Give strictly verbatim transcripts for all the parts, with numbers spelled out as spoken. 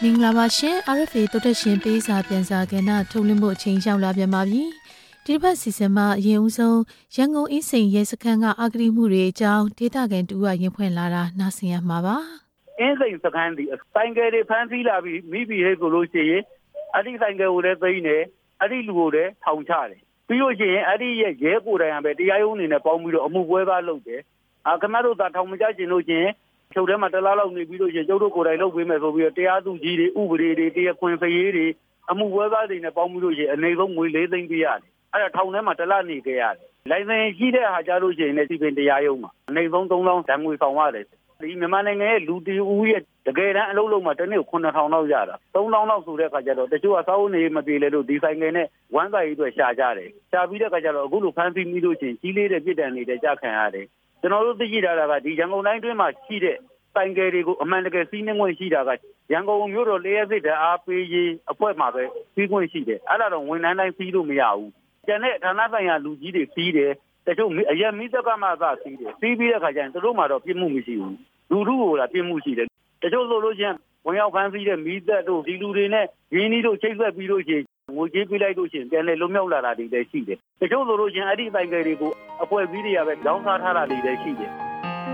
မင်္ဂလာပါရှင် R F A တိုးတက်ရှင်ပေးစာပြန်စာကဏ္ဍထုတ်လွှင့်မှုအချိန်ရောက်လာပြန်ပါပြီဒီတစ်ပတ်စီစဉ်မှာအရင်ဦးဆုံးရန်ကုန်အင်းစိန်ရဲစခန်းကအဂတိမှုတွေအကြောင်းဒေသခံတူကရင်ဖွင့်လာတာနားဆင်ရမှာပါအင်းစိန်စခန်းဒီဆိုင်ကယ်တွေဖမ်းဆီးလာပြီးမိပြီးဟဲ့ကိုလို့ရှိရင်အဲ့ဒီဆိုင်ကယ်ကိုလည်းသိမ်းတယ်အဲ့ဒီလူကိုလည်းထောင်ချတယ်ပြီးလို့ရှိရင်အဲ့ဒီရဲ့ရဲကိုယ်တိုင်ကပဲတရားရုံးအနေနဲ့ပေါင်းပြီးတော့အမှုပွဲသားလုပ်တယ်အာခင်ဗျားတို့သာထောင်မချခြင်းလို့ရှိရင်ချုပ်ထဲမှာတလားလောက်နေပြီးလို့ရှိရင်ကျုပ်တို့ကိုယ်တိုင်လုပ်ပေးမယ်ဆိုပြီးတော့တရားသူကြီးတွေဥပဒေတွေတရားခွင်ဖရေးတွေအမှုပွဲသားတွေနဲ့ပေါင်းပြီးလို့ရှိရင်အနေဆုံးငွေလေးသိန်းပေးရတယ်အဲ့ဒါထောင်ထဲမှာတလားနေကြရတယ်လိုင်စင်ရှိတဲ့ဟာကြလို့ရှိရင်လည်းစီပင်တရားရုံးမှာအနေဆုံးသုံးသောင်းဓာတ်ငွေဆောင်ရတယ်ဒီမြန်မာနိုင်ငံရဲ့လူတီဦးရဲ့တကယ်တမ်းအလုပ်လုပ်မှတစ်နေ့ခုနှစ်ထောင်လောက်ရတာသုံးသောင်းလောက်ဆိုတဲ့အခါကျတော့တချို့ကစောင်းနေမပြေလေလို့ဒီဆိုင်ငယ်နဲ့ဝမ်းစာရေးအတွက်ရှာကြတယ်ရှာပြီးတဲ့အခါကျတော့အခုလိုဖမ်းဆီးပြီးလို့ရှိရင်ကြီးလေးတဲ့ပြည်တန်နေတဲ့ကြခံရတယ်ကျွန်တော်တို့သိရှိတာကဒီရန်ကုန်တိုင်းတွင်းမှာရှိတဲ့ဆိုင်ကယ်တွေကိုအမှန်တကယ်စီးနှင်းခွင့်ရှိတာကရန်ကုန်မြို့တော်လျှက်စစ်ဓာတ်အားပေးရေးအဖွဲ့မှာပဲစီးခွင့်ရှိတယ်အဲ့ဒါတော့ဝန်ထမ်းတိုင်းစီးလို့မရဘူးကျန်တဲ့ဌာနဆိုင်ရာလူကြီးတွေစီးတယ်တချို့အရက်မိသက်ကမှသာစီးတယ်စီးပြီးတဲ့အခါကျရင်တို့မှတော့ပြစ်မှုမရှိဘူးလူထုကိုလာပြစ်မှုရှိတယ်တချို့ဆိုလို့ချင်းဝင်ရောက်ဖမ်းဆီးတဲ့မိသက်တို့ဒီလူတွေနဲ့ရင်းနှီးတို့ချိတ်ဆက်ပြီးလို့ရှိရင်ငွေကြေးပေးလိုက်လို့ရှိရင်ပြန်လေလွတ်မြောက်လာတာတွေလည်းရှိတယ်တချို့ဆိုလို့ချင်းအဲ့ဒီဆိုင်ကယ်တွေကိုအဖွဲ့အစည်းတွေကပဲလောင်းစားထားတာတွေလည်းရှိတယ်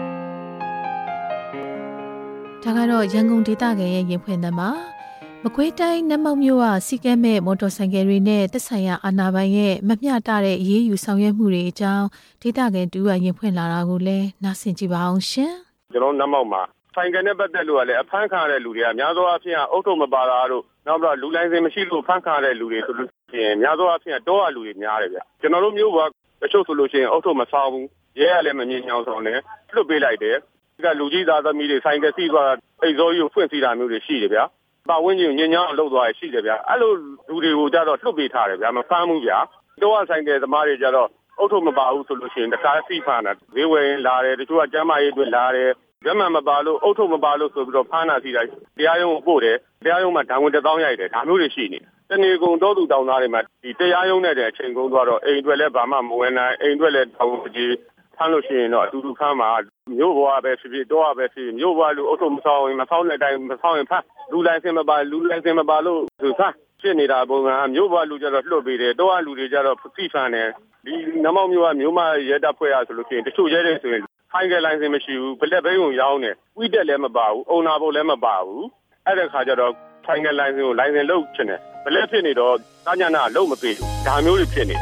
ဒါကတော့ရန်ကုန်ဒေသခံရဲ့ရင်ဖွင့်သမှာမကွေးတိုင်းနတ်မောက်မြို့ကစီကဲမဲ့မော်တော်ဆိုင်ကယ်တွေနဲ့သက်ဆိုင်ရာအာဏာပိုင်ရဲ့မမျှတတဲ့အရေးယူဆောင်ရွက်မှုတွေအကြောင်းဒေသခံတူကရင်ဖွင့်လာတာကိုလည်းနားဆင်ကြည့်ပါအောင်ရှင်ကျွန်တော်နတ်မောက်မှာဆိုင်ကယ်နဲ့ပတ်သက်လို့ကလည်းအဖမ်းခံရတဲ့လူတွေကများသောအားဖြင့်အုတ်ထုံမပါတာတို့နောက်ပြီးတော့လူလိုင်းစင်မရှိလို့ဖမ်းခံရတဲ့လူတွေဆိုလို့ရှိရင်များသောအားဖြင့်တောရလူတွေများတယ်ဗျကျွန်တော်တို့မျိုးကတချို့ဆိုလို့ရှိရင်အုတ်ထုံမဆောင်ဘူးရဲရလည်းမမြင်အောင်ဆောင်တယ်လွတ်ပေးလိုက်တယ်ဒီကလူကြီးသားသမီးတွေဆိုင်ကယ်စီးသွားအိတ်စောကြီးကိုဖွင့်စီတာမျိုးတွေရှိတယ်ဗျာပတ်ဝန်းကျင်ညင်ညောင်းလှုပ်သွားရရှိတယ်ဗျာအဲ့လိုလူတွေကိုကြတော့လွတ်ပေးထားတယ်ဗျာမဖမ်းဘူးဗျာတောရဆိုင်ကယ်သမားတွေကြတော့အုတ်ထုံမပါဘူးဆိုလို့ရှိရင်တခါစီးဖမ်းတာဈေးဝယ်လာတယ်တချို့ကကျမ်းမာရေးအတွက်လာတယ်ဓမ္မမပါလို့အုတ်ထုံမပါလို့ဆိုပြီးတော့ဖမ်းတာစီတာတရားရုံးကိုပို့တယ်တရားရုံးမှာဒဏ်ငွေတစ်သောင်းရိုက်တယ်ဒါမျိုးတွေရှိနေတနေ့ကုန်တောသူတောင်းသားတွေမှာဒီတရားရုံးနဲ့တဲ့အချိန်ကုန်သွားတော့အိမ်အတွက်လည်းဘာမှမဝင်နိုင်အိမ်အတွက်လည်းတောင်းကြီးဖမ်းလို့ရှိရင်တော့အတူတူဖမ်းမှာမြို့ဘွားပဲဖြစ်ဖြစ်တော့ပဲဖြစ်မြို့ဘွားလူအုတ်ထုံမဆောင်ရင်မဆောင်တဲ့အတိုင်းမဆောင်ရင်ဖမ်းလူလိုင်းစင်မပါလူလိုင်းစင်မပါလို့သူဖမ်းဖြစ်နေတာပုံစံမြို့ဘွားလူကြတော့လွတ်ပေးတယ်တော့လူတွေကြတော့ဖိဖမ်းတယ်ဒီနမောက်မြို့ကမြို့မရဲတပ်ဖွဲ့ရဆိုလို့ရှိရင်တချို့ရဲတွေဆိုရင်ဖိုင်ကယ်လိုင်းစင်မရှိဘူးဘလက်ဘိန်းကိုရောင်းတယ်ဥတက်လည်းမပါဘူးအုံနာဖို့လည်းမပါဘူးအဲ့တဲ့ခါကျတော့ဖိုင်ကယ်လိုင်းစင်ကိုလိုင်းစင်လုတ်ချင်တယ်ဘလက်ဖြစ်နေတော့တာညနာလုတ်မပေးဘူးဒါမျိုးတွေဖြစ်နေတာ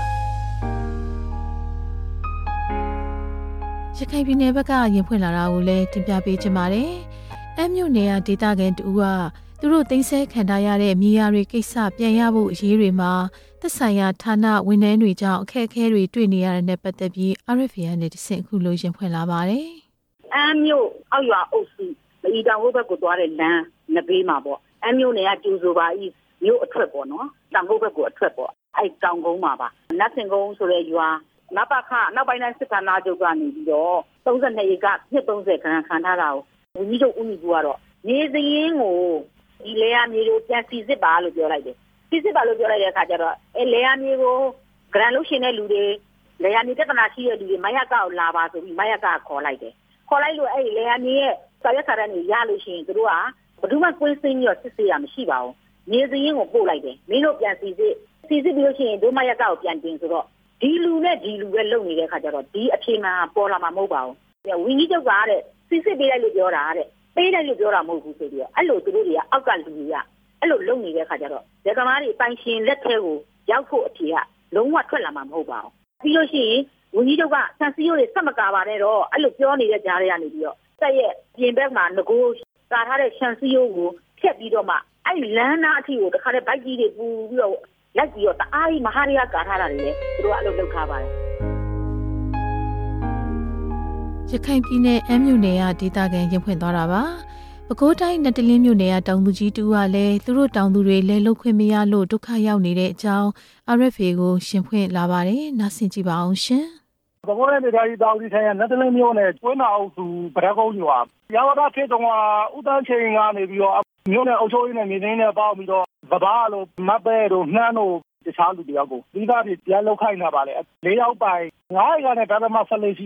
ရခိုင်ပြည်နယ်ဘက်ကရင်ဖွင့်လာတာကိုလည်းတင်ပြပေးချင်ပါတယ်။အမ်းမြို့နယ်ကဒေသခံတူကသူတို့သိမ်းဆည်းခံထားရတဲ့မြေယာတွေကိစ္စပြန်ရဖို့အရေးတွေမှာသက်ဆိုင်ရာဌာနဝန်ထမ်းတွေကြောင့်အခက်အခဲတွေတွေ့နေရတဲ့နဲ့ပတ်သက်ပြီး R F A နဲ့တဆင့်အခုလိုရင်ဖွင့်လာပါတယ်။အမ်းမြို့အောက်ရွာအုပ်စုမအီတောင်ဘက်ကိုသွားတဲ့လမ်းနဘေးမှာပေါ့။အမ်းမြို့နယ်ကကျူဆိုပါဤမြို့အထွက်ပေါ့နော်။တောင်ဘက်ကိုအထွက်ပေါ့။အဲ့တောင်ကုန်းမှာပါ။နတ်စင်ကုန်းဆိုတဲ့ရွာနပခနောက်ပိုင်းတိုင်းစစ်ဌာနချုပ်ကနေပြီးတော့သုံး၂ရေကနှစ်သုံးဆယ်ခန်းခံထားတာကိုဝန်ကြီးချုပ်ဦးညီကူကတော့နေစရင်ကိုဒီလေယာမြေကိုပြန်စီစစ်ပါလို့ပြောလိုက်တယ်စီစစ်ပါလို့ပြောလိုက်တဲ့အခါကျတော့အဲလေယာမြေကိုဂရန်လို့ရှင်တဲ့လူတွေလေယာမြေပြဿနာရှိတဲ့လူတွေမယကကိုလာပါဆိုပြီးမယကခေါ်လိုက်တယ်ခေါ်လိုက်လို့အဲ့လေယာမြေရဲ့စာရွက်စာတမ်းတွေရလို့ရှိရင်သူတို့ကဘယ်သူမှကွင်းစင်းပြီးတော့စစ်ဆေးရမရှိပါဘူးနေစရင်ကိုပို့လိုက်တယ်မင်းတို့ပြန်စီစစ်စီစစ်ပြီးလို့ရှိရင်ဒုမယကကိုပြန်တင်ဆိုတော့ဒီလူနဲ့ဒီလူပဲလုံနေတဲ့ခါကျတော့ဒီအဖြေမှပေါ်လာမှာမဟုတ်ပါဘူးဝင်းကြီးချုပ်ကတဲ့စစ်စစ်ပေးလိုက်လို့ပြောတာတဲ့ပေးတယ်လို့ပြောတာမဟုတ်ဘူးဆိုပြီးတော့အဲ့လိုသူတို့တွေကအောက်ကလူတွေကအဲ့လိုလုံနေတဲ့ခါကျတော့ဇက်သမားတွေပိုင်ရှင်လက်ထဲကိုရောက်ဖို့အဖြေကလုံးဝထွက်လာမှာမဟုတ်ပါဘူးပြီးလို့ရှိရင်ဝင်းကြီးချုပ်ကဆန်စီယိုတွေဆက်မကာပါနဲ့တော့အဲ့လိုပြောနေတဲ့ကြားတွေကနေပြီးတော့တက်ရဲ့ပြင်ဘက်မှာငကိုကာထားတဲ့ဆန်စီယိုကိုဖြတ်ပြီးတော့မှအဲ့လမ်းနာအထိကိုတခါတည်းဘိုက်ကြီးတွေပူပြီးတော့လိုက်ပြီးတော့တအားကြီးမဟာရီကကာထားတာတွေလေသူတို့ကအဲ့လိုလုပ်ထားပါတယ်ရခိုင်ပြည်နယ်အမ်းမြို့နယ်ကဒေသခံရင်ဖွင့်သွားတာပါပဲခူးတိုင်းနတ်တလင်းမြို့နယ်ကတောင်သူကြီးတူကလည်းသူတို့တောင်သူတွေလဲလုတ်ခွင့်မရလို့ဒုက္ခရောက်နေတဲ့အကြောင်း R F A ကိုရှင်ဖွင့်လာပါတယ်နားဆင်ကြည့်ပါအောင်ရှင်ပဲခူးတိုင်းဒေသကြီးတောင်ကြီးဆိုင်ရာနတ်တလင်းမြို့နယ်ကျွန်းနာအုပ်စုဗရက်ကုန်းရွာရဝဒခေတုံးကဥတန်းချိန်ကနေပြီးတော့မြို့နယ်အုပ်ချုပ်ရေးနဲ့မြေတင်းနဲ့ပေါင်းပြီးတော့ဗဘာလို့မတ်ပဲတို့နှမ်းတို့တခြားလူတယောက်ကိုဒီသားတွေပြန်လောက်ခိုင်းတာပါလေ၄ယောက်ပိုင်ငါးရက်နဲ့ဒါမှမဟုတ်ဆယ်လေးရှိပါတယ်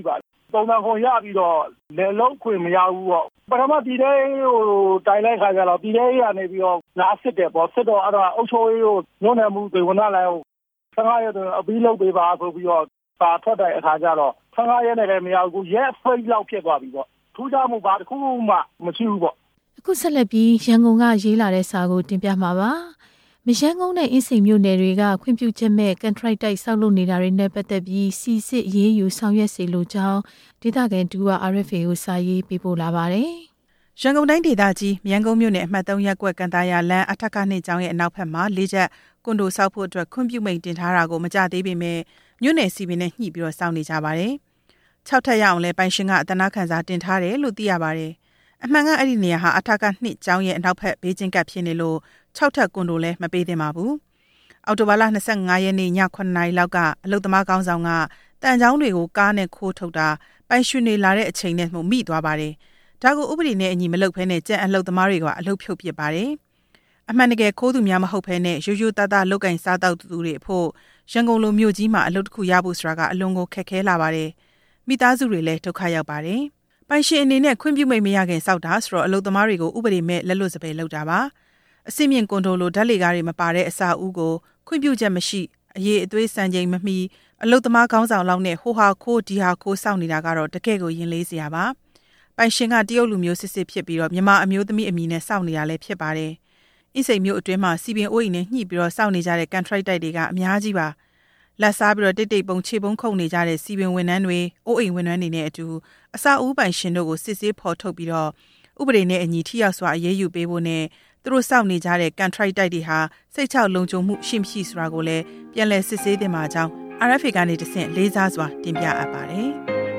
ပုံမှန်ခွန်ရပြီးတော့လေလုံးခွင့်မရဘူးပေါ့ပထမဒီတဲ့ဟိုတိုင်လိုက်ခါကြတော့ဒီတဲ့ရနေပြီးတော့လာစစ်တယ်ပေါ့စစ်တော့အဲ့တော့အုပ်ချုပ်ရေးကိုညွှန်တယ်မှုတွေဝန်ထမ်းလိုက်ဆယ်ငါးရက်တော့အပြီးလုပ်ပေးပါဆိုပြီးတော့ပါထွက်တဲ့အခါကျတော့ဆယ်ငါးရက်နဲ့လည်းမရဘူးရက်ဖိတ်လောက်ဖြစ်သွားပြီပေါ့ထူးခြားမှုဘာတစ်ခုမှမရှိဘူးပေါ့အခုဆက်လက်ပြီးရန်ကုန်ကရေးလာတဲ့စာကိုတင်ပြမှာပါမရန်ကုန်နဲ့အင်းစိန်မြို့နယ်တွေကခွင့်ပြုချက်မဲ့ကန်ထရိုက်တိုက်ဆောက်လုပ်နေတာတွေနဲ့ပတ်သက်ပြီးစီစစ်ရေးယူဆောင်ရွက်စေလိုကြောင်းဒေသခံတူက R F A ကိုစာရေးပေးပို့လာပါတယ်။ရန်ကုန်တိုင်းဒေသကြီးမရန်ကုန်မြို့နယ်အမှတ်သုံးရပ်ကွက်ကန်တာယာလမ်းအထက်ကနှစ်ကျောင်းရဲ့အနောက်ဘက်မှာလေးချက်ကွန်ဒိုဆောက်ဖို့အတွက်ခွင့်ပြုမိန့်တင်ထားတာကိုမကြသေးပေမဲ့မြို့နယ်စီပင်နဲ့ညှိပြီးတော့စောင့်နေကြပါတယ်။၆ထပ်ရအောင်လဲပိုင်ရှင်ကအတနာခံစာတင်ထားတယ်လို့သိရပါတယ်။အမှန်ကအဲ့ဒီနေရာဟာအထက်ကနှစ်ကျောင်းရဲ့အနောက်ဘက်ဘေးချင်းကပ်ဖြစ်နေလို့၆ထပ်ကွန်ဒိုလည်းမပေးသင့်ပါဘူး။အော်တိုဘာလ၂၅ရက်နေ့ညခုနှစ်နာရီလောက်ကအလုသမားကောင်းဆောင်ကတန်ချောင်းတွေကိုကားနဲ့ခိုးထုတ်တာပိုင်ရှင်တွေလာတဲ့အချိန်နဲ့မှမိသွားပါတယ်။ဒါကိုဥပဒေနဲ့အညီမလုပ်ဘဲနဲ့ကြံအလုသမားတွေကအလုဖြုတ်ပစ်ပါတယ်။အမှန်တကယ်ခိုးသူများမဟုတ်ဘဲနဲ့ရိုးရိုးသားသားလုတ်ကင်စားတောက်သူတွေအဖို့ရန်ကုန်လိုမြို့ကြီးမှာအလုတစ်ခုရဖို့ဆိုတာကအလွန်ကိုခက်ခဲလာပါတယ်။မိသားစုတွေလည်းဒုက္ခရောက်ပါတယ်။ပိုင်ရှင်အနေနဲ့ခွင့်ပြုမိတ်မရခင်စောက်တာဆိုတော့အလုသမားတွေကိုဥပဒေမဲ့လက်လွတ်စပယ်လုပ်တာပါ။အစိမြင့်ကွန်ဒိုလိုဓာတ်လေကားတွေမပါတဲ့အစာအုပ်ကိုခွင့်ပြုချက်မရှိအရေးအသွေးစံချိန်မမီအလုသမားကောင်းဆောင်လောက်နဲ့ဟိုဟာခိုးဒီဟာခိုးစောင့်နေတာကတော့တကယ်ကိုရင်လေးစရာပါပိုင်ရှင်ကတရုတ်လူမျိုးစစ်စစ်ဖြစ်ပြီးတော့မြန်မာအမျိုးသမီးအမည်နဲ့စောင့်နေတာလည်းဖြစ်ပါတယ်အင်းစိန်မျိုးအတွင်းမှာစီပင်အိုးအိမ်နဲ့ညှိပြီးတော့စောင့်နေကြတဲ့ကန်ထရိုက်တိုက်တွေကအများကြီးပါလက်စားပြီးတော့တိတ်တိတ်ပုံခြေပုံခုန်နေကြတဲ့စီပင်ဝန်ထမ်းတွေအိုးအိမ်ဝန်ထမ်းတွေနဲ့အတူအစာအုပ်ပိုင်ရှင်တို့ကိုစစ်ဆေးဖော်ထုတ်ပြီးတော့ဥပဒေနဲ့အညီထိရောက်စွာအရေးယူပေးဖို့နဲ့သူတို့စောင့်နေကြတဲ့ကန်ထရိုက်တိုက်တွေဟာစိတ်ချလုံခြုံမှုရှိမရှိဆိုတာကိုလည်းပြန်လည်စစ်ဆေးသင့်ပါကြောင်း R F A ကနေတဆင့်လေးစားစွာတင်ပြအပ်ပါတယ်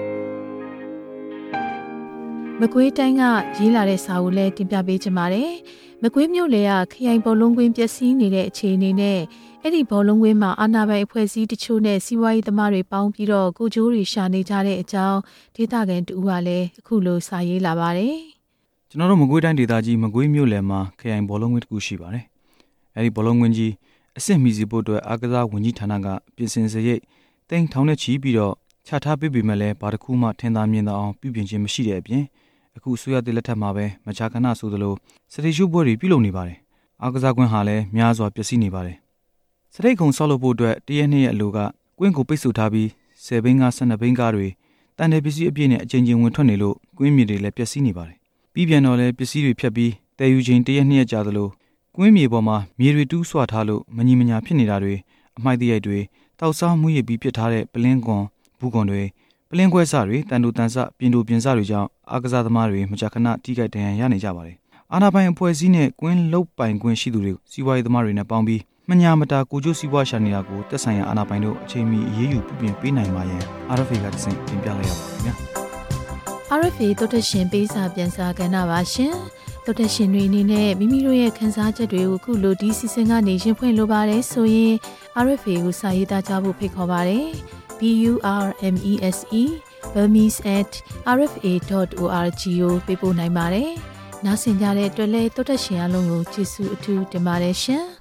မကွေးတိုင်းကရေးလာတဲ့စာကိုလည်းတင်ပြပေးချင်ပါတယ်။မကွေးမြို့လေကခရိုင်ဘောလုံးကွင်းပျက်စီးနေတဲ့အခြေအနေနဲ့အဲ့ဒီဘောလုံးကွင်းမှာအာဏာပိုင်အဖွဲ့အစည်းတချို့နဲ့စီးပွားရေးသမားတွေပေါင်းပြီးတော့ကိုကျိုးတွေရှာနေကြတဲ့အကြောင်းဒေသခံတူကလည်းအခုလိုစာရေးလာပါတယ်။ကျွန်တော်တို့မကွေးတိုင်းဒေသကြီးမကွေးမြို့လေမှာခရိုင်ဘောလုံးကွင်းတစ်ခုရှိပါတယ်။အဲ့ဒီဘောလုံးကွင်းကြီးအဆင့်မီစီဖို့အတွက်အာကစားဝန်ကြီးဌာနကပြင်ဆင်စရိတ်တိန်ထောင်နဲ့ချီပြီးတော့ချထားပေးပေမဲ့လည်းဘာတစ်ခုမှထင်သာမြင်သာအောင်ပြုပြင်ခြင်းမရှိတဲ့အပြင်အခုဆိုရတဲ့လက်ထက်မှာပဲမကြာခဏဆိုသလိုစတိရှုပွဲတွေပြုလုပ်နေပါတယ်။အားကစားကွင်းဟာလည်းများစွာပျက်စီးနေပါတယ်။စတိတ်ကုံဆောက်လုပ်ဖို့အတွက်တရက်နှစ်ရက်အလိုကကွင်းကိုပိတ်ဆို့ထားပြီးဆယ်ဘိန်းကားဆယ်နှစ်ဘိန်းကားတွေတန်တယ်ပစ္စည်းအပြည့်နဲ့အကျဉ်းချင်းဝင်ထွက်နေလို့ကွင်းမြေတွေလည်းပျက်စီးနေပါတယ်။ပြီးပြန်တော့လည်းပစ္စည်းတွေဖြတ်ပြီးတည်ယူခြင်းတရက်နှစ်ရက်ကြာသလိုကွင်းမြေပေါ်မှာမြေတွေတူးဆွထားလို့မညီမညာဖြစ်နေတာတွေအမိုက်တရိုက်တွေတောက်စားမှုရပြီးပစ်ထားတဲ့ပလင်းကွန်ဘူးကွန်တွေပလင်းခွဲစတွေတန်တူတန်ဆပြင်တူပြင်စတွေကြောင့်အားကစားသမားတွေမကြာခဏထိခိုက်ဒဏ်ရာရနေကြပါတယ်။အာဏာပိုင်အဖွဲ့အစည်းနဲ့ကွင်းလုတ်ပိုင်ကွင်းရှိသူတွေစီးပွားရေးသမားတွေနဲ့ပေါင်းပြီးမညာမတာကိုကျိုးစီးပွားရှာနေတာကိုတက်ဆိုင်ရာအာဏာပိုင်တို့အချိန်မီအရေးယူပြုပြင်ပေးနိုင်ပါရန် R F A ကတဆင့်တင်ပြလိုက်ရပါတယ်ခင်ဗျာ။ R F A တိုတက်ရှင်ပေးစာပြန်စာကဏ္ဍပါရှင်။တိုတက်ရှင်တွေအနေနဲ့မိမိတို့ရဲ့ခန်းစားချက်တွေကိုခုလိုဒီစီစဉ်ကနေရှင်းဖွင့်လိုပါတယ်ဆိုရင် R F A ကိုစာရေးသားကြဖို့ဖိတ်ခေါ်ပါတယ်။ B U R M E S E burmese at r f a dot org ကိုပေးပို့နိုင်ပါတယ်။နောက်ဆင်ကြတဲ့အတွက်လည်းတိုးတက်ရှင်အားလုံးကိုကျေးဇူးအထူးတင်ပါတယ်ရှင်။